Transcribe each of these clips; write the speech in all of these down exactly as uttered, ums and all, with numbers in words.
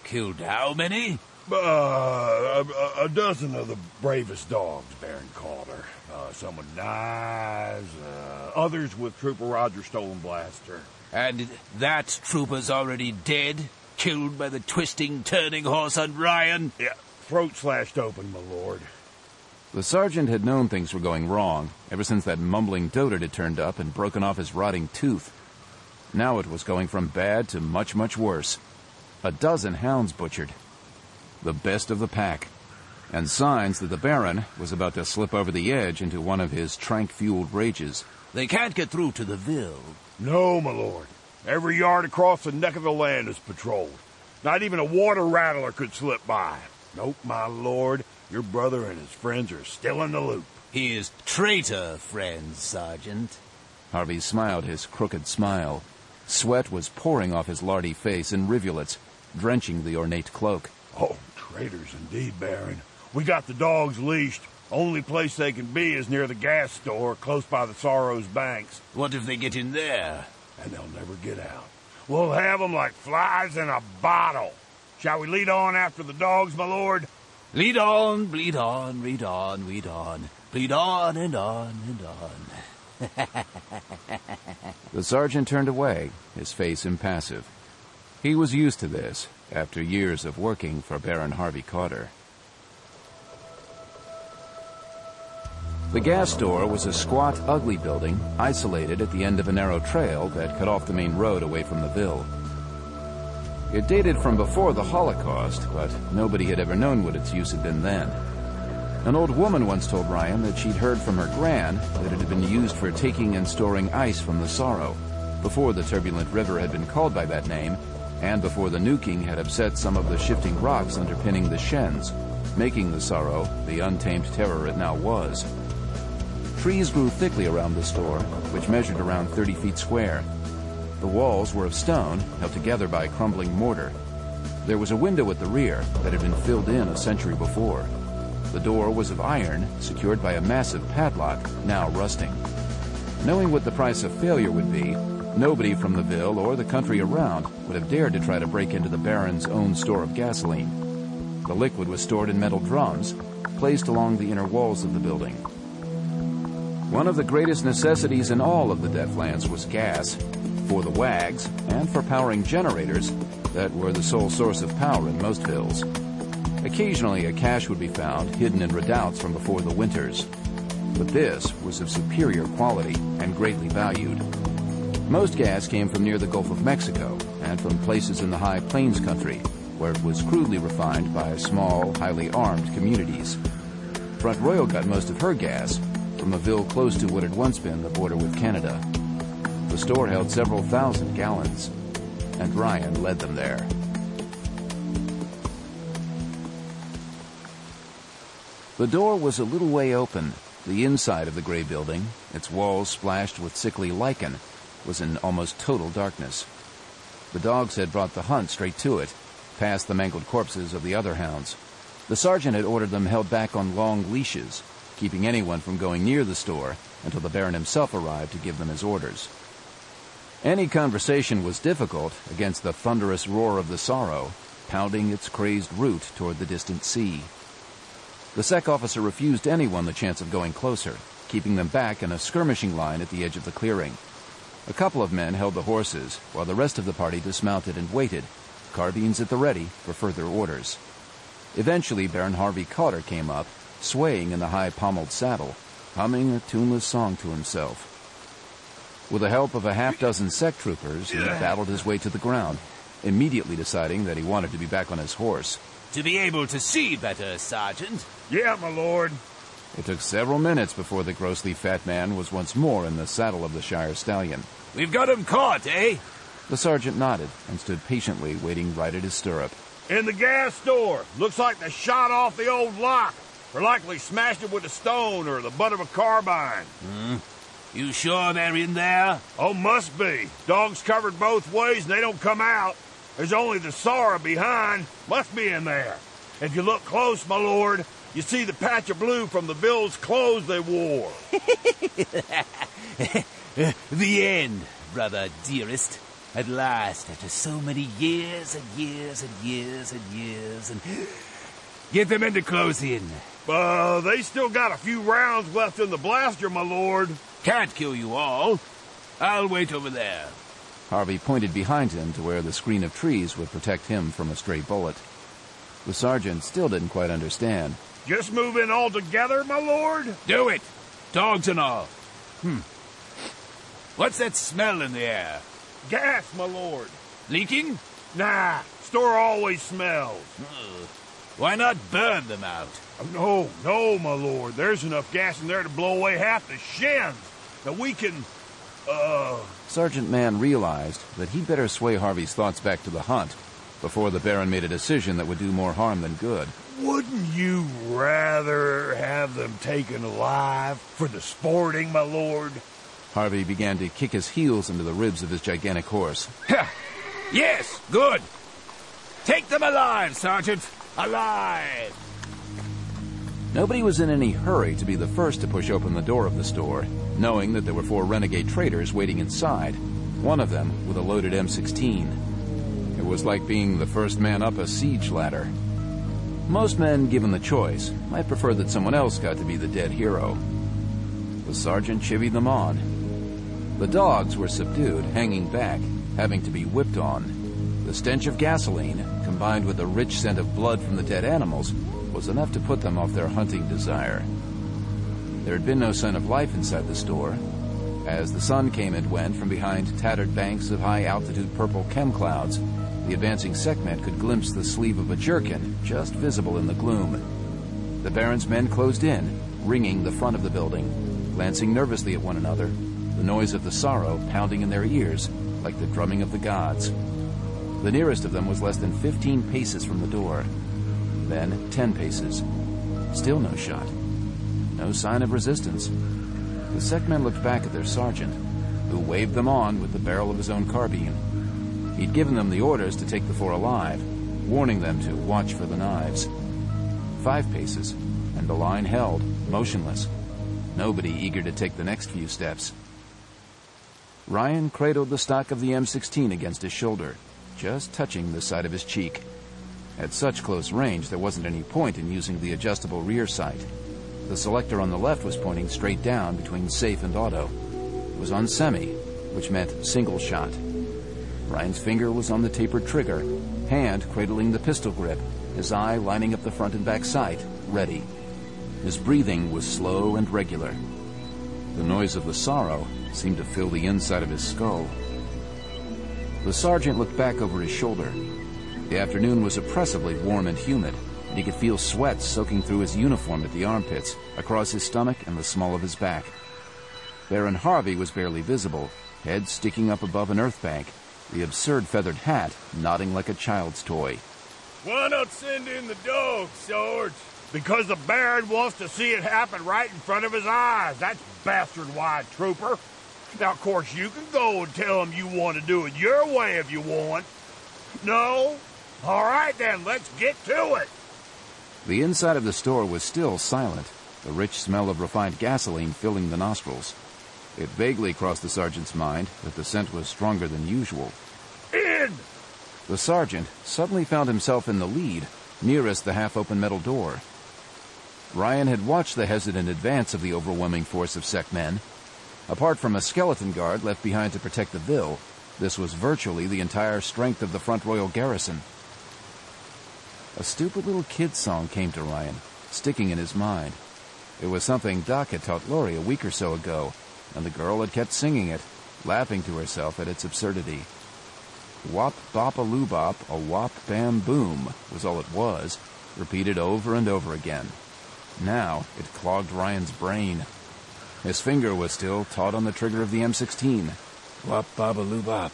Killed how many? Uh, a, a dozen of the bravest dogs, Baron Calder. Uh, some with knives, uh, others with Trooper Roger's stolen blaster. And that trooper's already dead? Killed by the twisting, turning horse on Ryan? Yeah, throat slashed open, my lord. The sergeant had known things were going wrong ever since that mumbling dotard had turned up and broken off his rotting tooth. Now it was going from bad to much, much worse. A dozen hounds butchered. The best of the pack. And signs that the Baron was about to slip over the edge into one of his trank-fueled rages. They can't get through to the Ville. No, my lord. Every yard across the neck of the land is patrolled. Not even a water rattler could slip by. Nope, my lord. Your brother and his friends are still in the loop. He is traitor friends, Sergeant. Harvey smiled his crooked smile. Sweat was pouring off his lardy face in rivulets, drenching the ornate cloak. Oh, traitors indeed, Baron. We got the dogs leashed. Only place they can be is near the gas store, close by the Sorrow's banks. What if they get in there? And they'll never get out. We'll have them like flies in a bottle. Shall we lead on after the dogs, my lord? Lead on, bleed on, read on, read on. Bleed on and on and on. The sergeant turned away, his face impassive. He was used to this, after years of working for Baron Harvey Calder. The gas store was a squat, ugly building, isolated at the end of a narrow trail that cut off the main road away from the Ville. It dated from before the Holocaust, but nobody had ever known what its use had been then. An old woman once told Ryan that she'd heard from her gran that it had been used for taking and storing ice from the Sorrow, before the turbulent river had been called by that name, and before the nuking had upset some of the shifting rocks underpinning the Shens, making the Sorrow the untamed terror it now was. Trees grew thickly around the store, which measured around thirty feet square. The walls were of stone, held together by crumbling mortar. There was a window at the rear that had been filled in a century before. The door was of iron, secured by a massive padlock, now rusting. Knowing what the price of failure would be, nobody from the Ville or the country around would have dared to try to break into the Baron's own store of gasoline. The liquid was stored in metal drums, placed along the inner walls of the building. One of the greatest necessities in all of the Deathlands was gas, for the wags, and for powering generators that were the sole source of power in most villes. Occasionally a cache would be found hidden in redoubts from before the winters, but this was of superior quality and greatly valued. Most gas came from near the Gulf of Mexico and from places in the high plains country, where it was crudely refined by small, highly armed communities. Front Royal got most of her gas from a ville close to what had once been the border with Canada. The store held several thousand gallons, and Ryan led them there. The door was a little way open. The inside of the gray building, its walls splashed with sickly lichen, was in almost total darkness. The dogs had brought the hunt straight to it, past the mangled corpses of the other hounds. The sergeant had ordered them held back on long leashes, keeping anyone from going near the store until the Baron himself arrived to give them his orders. Any conversation was difficult against the thunderous roar of the Sorrow, pounding its crazed route toward the distant sea. The sec officer refused anyone the chance of going closer, keeping them back in a skirmishing line at the edge of the clearing. A couple of men held the horses, while the rest of the party dismounted and waited, carbines at the ready for further orders. Eventually, Baron Harvey Calder came up, swaying in the high-pommeled saddle, humming a tuneless song to himself. With the help of a half-dozen sec troopers, he battled his way to the ground, immediately deciding that he wanted to be back on his horse. To be able to see better, Sergeant. Yeah, my lord. It took several minutes before the grossly fat man was once more in the saddle of the Shire stallion. We've got him caught, eh? The sergeant nodded and stood patiently waiting right at his stirrup. In the gas store. Looks like they shot off the old lock, or likely smashed it with a stone or the butt of a carbine. Hmm. You sure they're in there? Oh, must be. Dogs covered both ways and they don't come out. There's only the Sorrow behind. Must be in there. If you look close, my lord, you see the patch of blue from the Ville's clothes they wore. The end, brother dearest. At last, after so many years and years and years and years, and... Get the men to close in. Uh, they still got a few rounds left in the blaster, my lord. Can't kill you all. I'll wait over there. Harvey pointed behind him to where the screen of trees would protect him from a stray bullet. The sergeant still didn't quite understand. Just move in all together, my lord? Do it. Dogs and all. Hmm. What's that smell in the air? Gas, my lord. Leaking? Nah, store always smells. Ugh. Why not burn them out? No, no, my lord. There's enough gas in there to blow away half the shins. Now we can, uh... Sergeant Mann realized that he'd better sway Harvey's thoughts back to the hunt before the Baron made a decision that would do more harm than good. Wouldn't you rather have them taken alive for the sporting, my lord? Harvey began to kick his heels into the ribs of his gigantic horse. Yes, good. Take them alive, Sergeant. Alive! Nobody was in any hurry to be the first to push open the door of the store, knowing that there were four renegade traders waiting inside, one of them with a loaded M sixteen. It was like being the first man up a siege ladder. Most men, given the choice, might prefer that someone else got to be the dead hero. The sergeant chivied them on. The dogs were subdued, hanging back, having to be whipped on. The stench of gasoline, combined with the rich scent of blood from the dead animals, was enough to put them off their hunting desire. There had been no sign of life inside the store. As the sun came and went from behind tattered banks of high-altitude purple chem clouds, the advancing Sekhmet could glimpse the sleeve of a jerkin just visible in the gloom. The Baron's men closed in, ringing the front of the building, glancing nervously at one another, the noise of the sorrow pounding in their ears like the drumming of the gods. The nearest of them was less than fifteen paces from the door. Then ten paces. Still no shot. No sign of resistance. The Sekhmet looked back at their sergeant, who waved them on with the barrel of his own carbine. He'd given them the orders to take the four alive, warning them to watch for the knives. Five paces, and the line held, motionless. Nobody eager to take the next few steps. Ryan cradled the stock of the M sixteen against his shoulder, just touching the side of his cheek. At such close range, there wasn't any point in using the adjustable rear sight. The selector on the left was pointing straight down between safe and auto. It was on semi, which meant single shot. Ryan's finger was on the tapered trigger, hand cradling the pistol grip, his eye lining up the front and back sight, ready. His breathing was slow and regular. The noise of the sorrow seemed to fill the inside of his skull. The sergeant looked back over his shoulder. The afternoon was oppressively warm and humid, and he could feel sweat soaking through his uniform at the armpits, across his stomach and the small of his back. Baron Harvey was barely visible, head sticking up above an earth bank, the absurd feathered hat nodding like a child's toy. Why not send in the dogs, Sarge? Because the Baron wants to see it happen right in front of his eyes. That's bastard-wide, trooper. Now, of course, you can go and tell him you want to do it your way if you want. No? All right, then, let's get to it. The inside of the store was still silent, the rich smell of refined gasoline filling the nostrils. It vaguely crossed the sergeant's mind that the scent was stronger than usual. In! The sergeant suddenly found himself in the lead, nearest the half-open metal door. Ryan had watched the hesitant advance of the overwhelming force of Sek men. Apart from a skeleton guard left behind to protect the Ville, this was virtually the entire strength of the Front Royal garrison. A stupid little kid song came to Ryan, sticking in his mind. It was something Doc had taught Lori a week or so ago, and the girl had kept singing it, laughing to herself at its absurdity. Wop bop a loo bop, a wop bam boom was all it was, repeated over and over again. Now it clogged Ryan's brain. His finger was still taut on the trigger of the M sixteen. Wop bop a loo bop.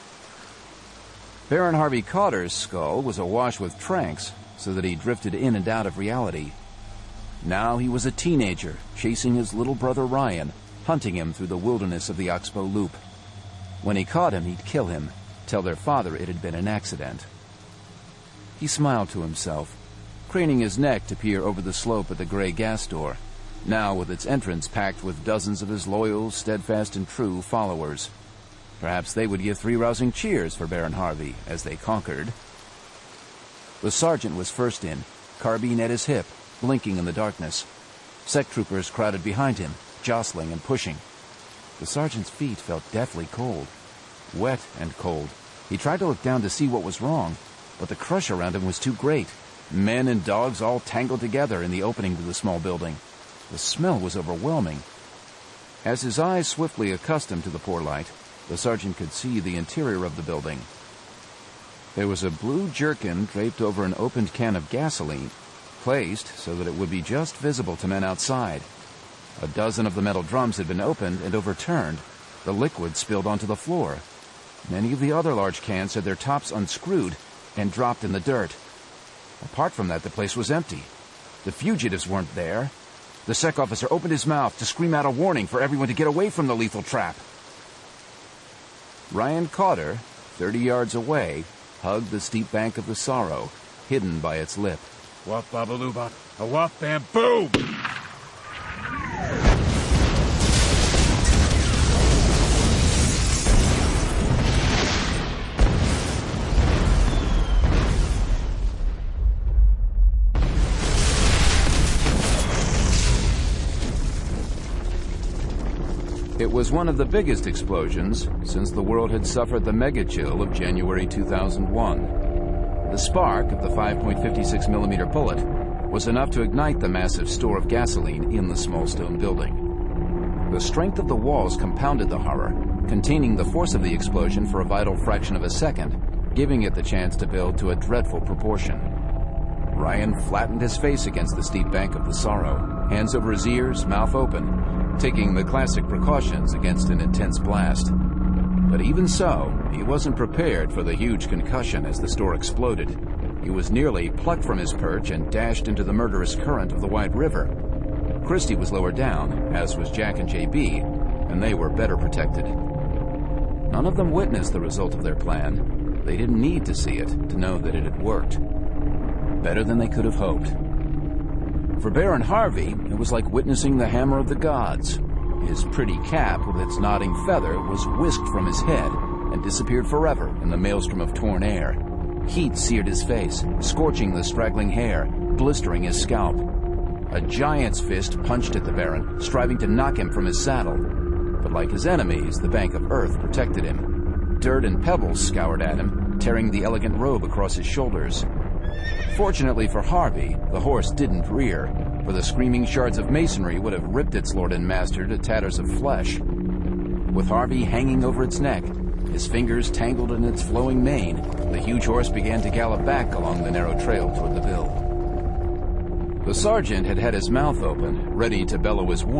Baron Harvey Cotter's skull was awash with tranks, so that he drifted in and out of reality. Now he was a teenager, chasing his little brother Ryan, hunting him through the wilderness of the Oxbow Loop. When he caught him, he'd kill him, tell their father it had been an accident. He smiled to himself, craning his neck to peer over the slope at the gray gas store, now with its entrance packed with dozens of his loyal, steadfast, and true followers. Perhaps they would give three rousing cheers for Baron Harvey as they conquered. The sergeant was first in, carbine at his hip, blinking in the darkness. Sec troopers crowded behind him, jostling and pushing. The sergeant's feet felt deathly cold. Wet and cold. He tried to look down to see what was wrong, but the crush around him was too great. Men and dogs all tangled together in the opening to the small building. The smell was overwhelming. As his eyes swiftly accustomed to the poor light, the sergeant could see the interior of the building. There was a blue jerkin draped over an opened can of gasoline, placed so that it would be just visible to men outside. A dozen of the metal drums had been opened and overturned. The liquid spilled onto the floor. Many of the other large cans had their tops unscrewed and dropped in the dirt. Apart from that, the place was empty. The fugitives weren't there. The sec officer opened his mouth to scream out a warning for everyone to get away from the lethal trap. Ryan Cotter, thirty yards away, hugged the steep bank of the Sorrow, hidden by its lip. Wop babaloobat, a wop bam boom! It was one of the biggest explosions since the world had suffered the mega-chill of January two thousand one. The spark of the five point five six millimeter bullet was enough to ignite the massive store of gasoline in the small stone building. The strength of the walls compounded the horror, containing the force of the explosion for a vital fraction of a second, giving it the chance to build to a dreadful proportion. Ryan flattened his face against the steep bank of the Sorrow, hands over his ears, mouth open, taking the classic precautions against an intense blast. But even so, he wasn't prepared for the huge concussion as the store exploded. He was nearly plucked from his perch and dashed into the murderous current of the wide river. Christie was lower down, as was Jack and J B, and they were better protected. None of them witnessed the result of their plan. They didn't need to see it to know that it had worked. Better than they could have hoped. For Baron Harvey, it was like witnessing the hammer of the gods. His pretty cap with its nodding feather was whisked from his head and disappeared forever in the maelstrom of torn air. Heat seared his face, scorching the straggling hair, blistering his scalp. A giant's fist punched at the Baron, striving to knock him from his saddle. But like his enemies, the bank of earth protected him. Dirt and pebbles scoured at him, tearing the elegant robe across his shoulders. Fortunately for Harvey, the horse didn't rear, for the screaming shards of masonry would have ripped its lord and master to tatters of flesh. With Harvey hanging over its neck, his fingers tangled in its flowing mane, the huge horse began to gallop back along the narrow trail toward the Bill. The sergeant had had his mouth open, ready to bellow his warning.